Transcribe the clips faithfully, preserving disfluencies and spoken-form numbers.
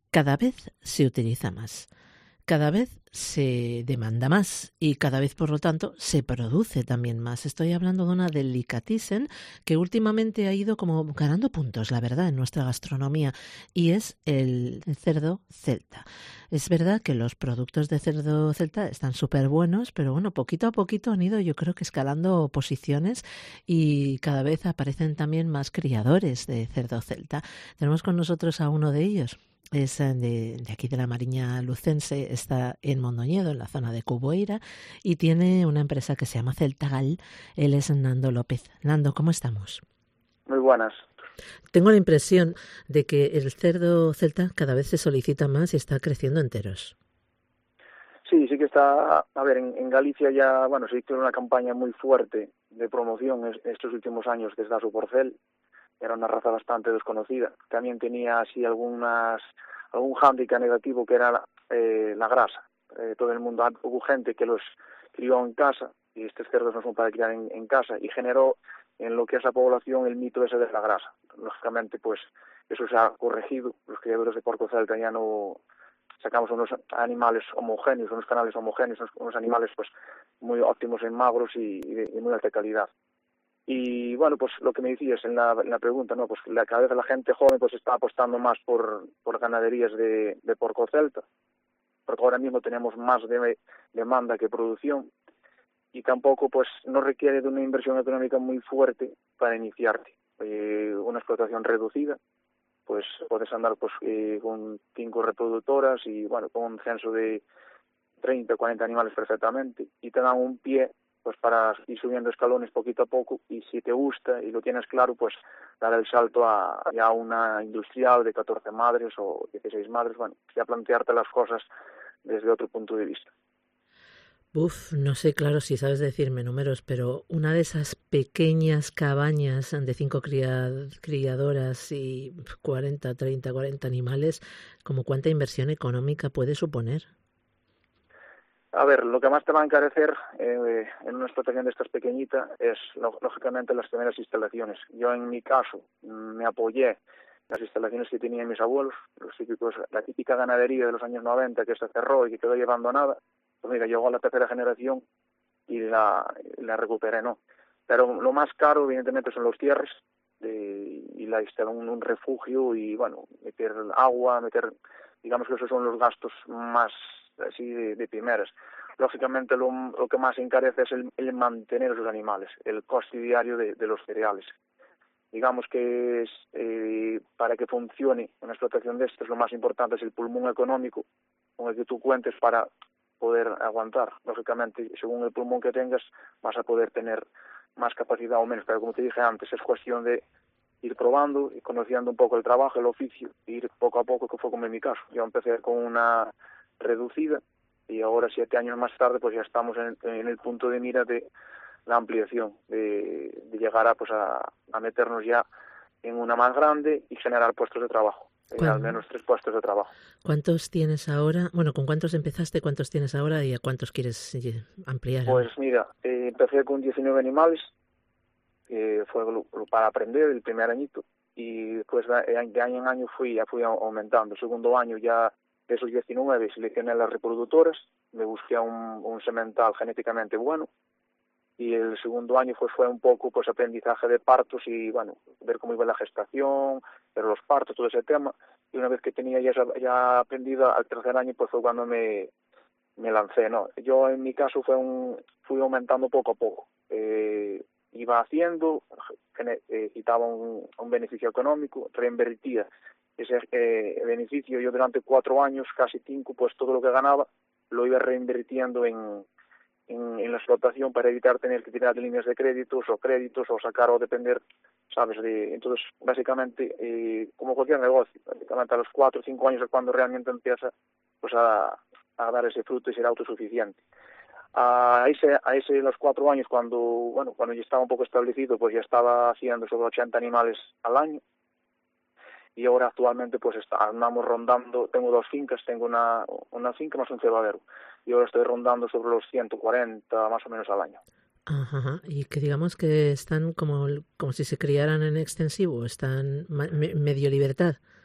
cada vez se utiliza más, cada vez se demanda más y cada vez, por lo tanto, se produce también más. Estoy hablando de una delicatessen que últimamente ha ido como ganando puntos, la verdad, en nuestra gastronomía, y es el cerdo celta. Es verdad que los productos de cerdo celta están súper buenos, pero bueno, poquito a poquito han ido, yo creo que escalando posiciones y cada vez aparecen también más criadores de cerdo celta. Tenemos con nosotros a uno de ellos. Es de, de aquí de la Mariña Lucense, está en Mondoñedo, en la zona de Cuboeira, y tiene una empresa que se llama Celtagal. Él es Nando López. Nando, ¿cómo estamos? Muy buenas. Tengo la impresión de que el cerdo celta cada vez se solicita más y está creciendo enteros. Sí, sí que está, a ver, en, en Galicia ya, bueno, se hizo una campaña muy fuerte de promoción estos últimos años desde a su porcel. Era una raza bastante desconocida. También tenía así algunas algún hándicap negativo que era la, eh, la grasa. Eh, todo el mundo, hubo gente que los crió en casa, y estos cerdos no son para criar en, en casa, y generó en lo que es la población el mito ese de la grasa. Lógicamente, pues, eso se ha corregido. Los criadores de porco celta ya no sacamos unos animales homogéneos, unos canales homogéneos, unos, unos animales pues muy óptimos en magros y, y de y muy alta calidad. Y bueno, pues lo que me decías en la, en la pregunta, ¿no? Pues la, cada vez la gente joven pues está apostando más por, por ganaderías de, de porco celta, porque ahora mismo tenemos más de, demanda que producción, y tampoco pues no requiere de una inversión económica muy fuerte para iniciarte. Eh, una explotación reducida, pues puedes andar pues eh, con cinco reproductoras y bueno, con un censo de treinta o cuarenta animales perfectamente, y te dan un pie pues para ir subiendo escalones poquito a poco, y si te gusta y lo tienes claro, pues dar el salto a ya una industrial de catorce madres o dieciséis madres, bueno, ya plantearte las cosas desde otro punto de vista. Uf, no sé, claro, si sabes decirme números, pero una de esas pequeñas cabañas de cinco criad, criadoras y cuarenta, treinta, cuarenta animales, ¿como cuánta inversión económica puede suponer? A ver, lo que más te va a encarecer eh, en una explotación de estas pequeñitas es, lógicamente, las primeras instalaciones. Yo, en mi caso, me apoyé en las instalaciones que tenían mis abuelos, los típicos, la típica ganadería de los años noventa que se cerró y que quedó ahí abandonada. Pues mira, llegó a la tercera generación y la, la recuperé, ¿no? Pero lo más caro, evidentemente, son los cierres de, y la un, un refugio y, bueno, meter agua, meter, digamos que esos son los gastos más así de, de primeras. Lógicamente lo, lo que más encarece es el, el mantener esos animales, el coste diario de, de los cereales. Digamos que es, eh, para que funcione una explotación de estas, lo más importante es el pulmón económico con el que tú cuentes para poder aguantar. Lógicamente, según el pulmón que tengas, vas a poder tener más capacidad o menos, pero como te dije antes, es cuestión de ir probando y conociendo un poco el trabajo, el oficio, ir poco a poco, que fue como en mi caso. Yo empecé con una reducida y ahora, siete años más tarde, pues ya estamos en, en el punto de mira de la ampliación, de, de llegar a, pues a, a meternos ya en una más grande y generar puestos de trabajo, eh, al menos tres puestos de trabajo. ¿Cuántos tienes ahora? Bueno, ¿con cuántos empezaste, cuántos tienes ahora y a cuántos quieres ampliar? Pues ahora? mira, eh, empecé con diecinueve animales, que fue lo, lo para aprender el primer añito, y después de año en año fui, ya fui aumentando. El segundo año ya de esos diecinueve seleccioné las reproductoras, me busqué un, un semental genéticamente bueno, y el segundo año pues fue un poco pues aprendizaje de partos y bueno, ver cómo iba la gestación, ver los partos, todo ese tema, y una vez que tenía ya, ya aprendido, al tercer año pues fue cuando me, me lancé, ¿no? Yo en mi caso fue un, fui aumentando poco a poco, eh, iba haciendo, eh, quitaba un, un beneficio económico, reinvertía ese eh, beneficio. Yo durante cuatro años, casi cinco, pues todo lo que ganaba lo iba reinvirtiendo en, en, en la explotación para evitar tener que tirar de líneas de créditos o créditos o sacar o depender, ¿sabes? De, entonces, básicamente, eh, como cualquier negocio, básicamente a los cuatro o cinco años es cuando realmente empieza pues a, a dar ese fruto y ser autosuficiente. A ese, a ese los cuatro años, cuando bueno cuando ya estaba un poco establecido, pues ya estaba haciendo sobre ochenta animales al año, y ahora actualmente pues está, andamos rondando, tengo dos fincas, tengo una, una finca más un cebadero, y ahora estoy rondando sobre los ciento cuarenta más o menos al año. Ajá, y que digamos que están como, como si se criaran en extensivo, están me, medio libertad.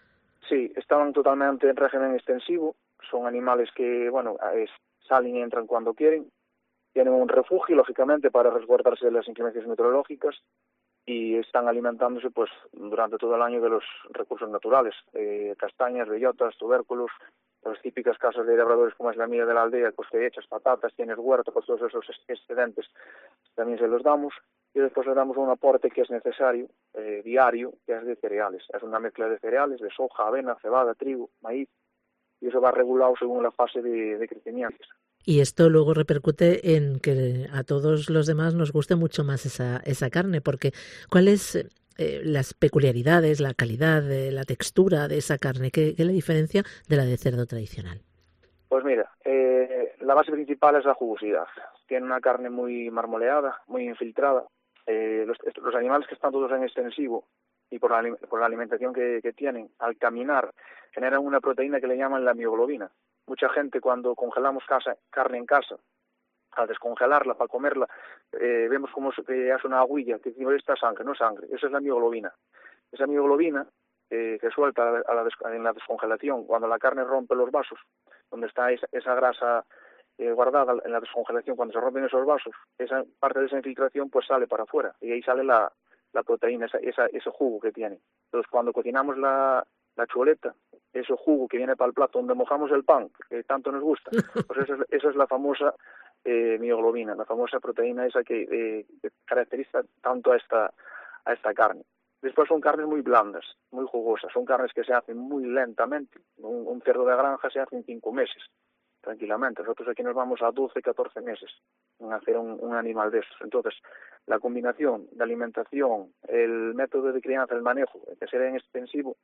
Sí, estaban totalmente en régimen extensivo, son animales que, bueno, es, salen y entran cuando quieren, tienen un refugio, lógicamente, para resguardarse de las inclemencias meteorológicas y están alimentándose pues durante todo el año de los recursos naturales, eh, castañas, bellotas, tubérculos, las típicas casas de labradores como es la mía de la aldea, pues que echas patatas, tienes huerto, pues todos esos excedentes también se los damos y después le damos un aporte que es necesario, eh, diario, que es de cereales. Es una mezcla de cereales, de soja, avena, cebada, trigo, maíz, y eso va regulado según la fase de, de crecimiento. Y esto luego repercute en que a todos los demás nos guste mucho más esa, esa carne, porque ¿cuáles eh, las peculiaridades, la calidad, eh, la textura de esa carne? ¿Qué, qué la diferencia de la de cerdo tradicional? Pues mira, eh, la base principal es la jugosidad. Tiene una carne muy marmoleada, muy infiltrada. Eh, los, los animales que están todos en extensivo y por la, por la alimentación que, que tienen, al caminar, generan una proteína que le llaman la mioglobina. Mucha gente cuando congelamos casa, carne en casa, al descongelarla para comerla, eh, vemos como se hace una aguilla, que decimos, esta sangre, no sangre, esa es la mioglobina. Esa mioglobina eh, que suelta a la, en la descongelación, cuando la carne rompe los vasos, donde está esa, esa grasa eh, guardada en la descongelación, cuando se rompen esos vasos, esa parte de esa infiltración pues sale para afuera, y ahí sale la, la proteína, esa, esa, ese jugo que tiene. Entonces cuando cocinamos la, la chuleta, ese jugo que viene para el plato donde mojamos el pan, que tanto nos gusta, pues esa es, esa es la famosa eh, mioglobina, la famosa proteína esa que, eh, que caracteriza tanto a esta, a esta carne. Después son carnes muy blandas, muy jugosas, son carnes que se hacen muy lentamente. Un, un cerdo de granja se hace en cinco meses, tranquilamente. Nosotros aquí nos vamos a doce, catorce meses en hacer un, un animal de estos. Entonces, la combinación de alimentación, el método de crianza, el manejo, que será en extensivo,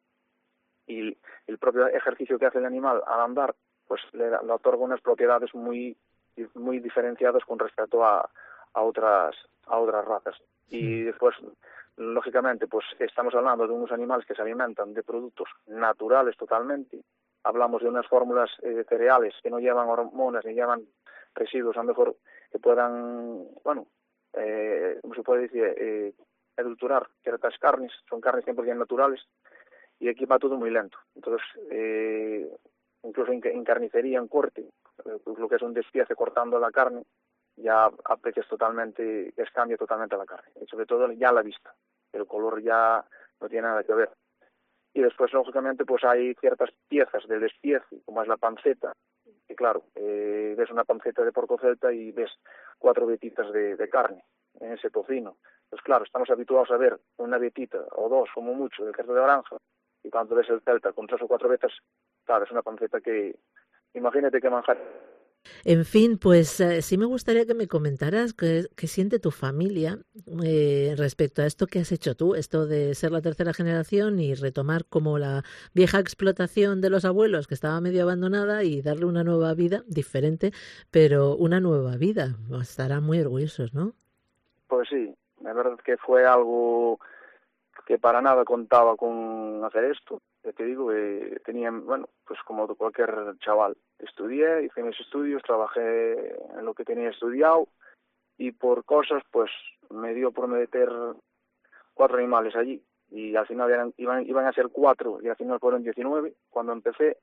y el propio ejercicio que hace el animal al andar, pues le, le otorga unas propiedades muy muy diferenciadas con respecto a, a otras a otras razas. Y después, lógicamente, pues estamos hablando de unos animales que se alimentan de productos naturales totalmente. Hablamos de unas fórmulas eh, cereales que no llevan hormonas ni llevan residuos, a lo mejor que puedan, bueno, eh, como se puede decir, eh, adulterar ciertas carnes, son carnes cien por ciento naturales, y aquí va todo muy lento. Entonces, eh, incluso en, en carnicería, en corte, eh, lo que es un despiece cortando la carne, ya aprecias totalmente, es cambia totalmente la carne, y sobre todo ya la vista, el color ya no tiene nada que ver. Y después, lógicamente, pues hay ciertas piezas del despiece, como es la panceta, que claro, eh, ves una panceta de porco celta y ves cuatro vetitas de, de carne en ese tocino. Pues claro, estamos habituados a ver una vetita o dos, como mucho, del cerdo de granja, y cuando ves el celta con tres o cuatro vetas, claro, es una panceta que, imagínate que manjar. En fin, pues eh, sí me gustaría que me comentaras qué, qué siente tu familia eh, respecto a esto que has hecho tú, esto de ser la tercera generación y retomar como la vieja explotación de los abuelos que estaba medio abandonada y darle una nueva vida diferente, pero una nueva vida. Estarán muy orgullosos, ¿no? Pues sí, la verdad es que fue algo que para nada contaba con hacer esto. Ya te digo, eh, tenía, bueno, pues como cualquier chaval, estudié, hice mis estudios, trabajé en lo que tenía estudiado y por cosas, pues me dio por meter cuatro animales allí y al final eran, iban, iban a ser cuatro y al final fueron diecinueve cuando empecé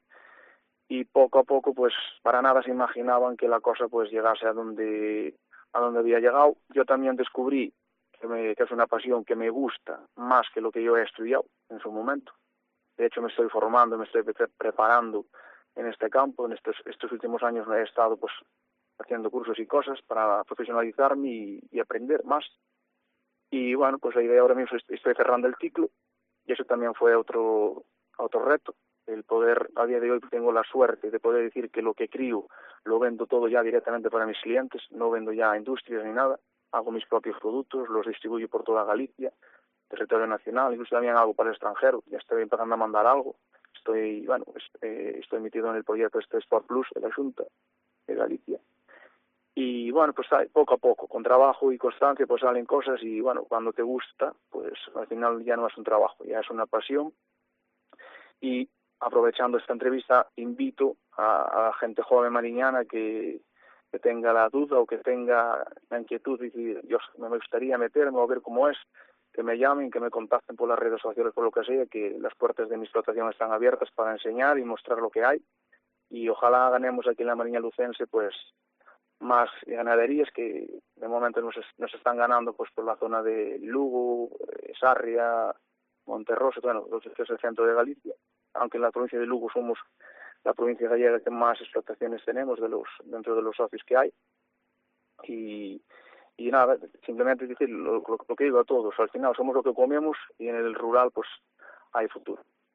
y poco a poco, pues para nada se imaginaban que la cosa pues llegase a donde, a donde había llegado. Yo también descubrí que, me, que es una pasión que me gusta más que lo que yo he estudiado en su momento. De hecho, me estoy formando, me estoy pre preparando en este campo. En estos, estos últimos años he estado pues haciendo cursos y cosas para profesionalizarme y, y aprender más. Y bueno, pues ahora mismo estoy cerrando el ciclo y eso también fue otro, otro reto. El poder, a día de hoy tengo la suerte de poder decir que lo que crío lo vendo todo ya directamente para mis clientes, no vendo ya a industrias ni nada, hago mis propios productos, los distribuyo por toda Galicia, territorio nacional, incluso también algo para el extranjero, ya estoy empezando a mandar algo, estoy, bueno, eh, estoy metido en el proyecto este Sport Plus de la Junta de Galicia, y bueno, pues poco a poco, con trabajo y constancia, pues salen cosas, y bueno, cuando te gusta, pues al final ya no es un trabajo, ya es una pasión, y aprovechando esta entrevista, invito a, a gente joven mariñana que, que tenga la duda o que tenga la inquietud de decir, Dios, me gustaría meterme o ver cómo es, que me llamen, que me contacten por las redes sociales, por lo que sea, que las puertas de mi explotación están abiertas para enseñar y mostrar lo que hay. Y ojalá ganemos aquí en la Mariña Lucense pues más ganaderías que de momento nos, nos están ganando pues por la zona de Lugo, eh, Sarria, Monterroso, bueno, que es el centro de Galicia, aunque en la provincia de Lugo somos la provincia gallega que más explotaciones tenemos de los dentro de los socios que hay. Y, y nada, simplemente decir lo, lo, lo que digo a todos, al final somos lo que comemos y en el rural pues hay futuro.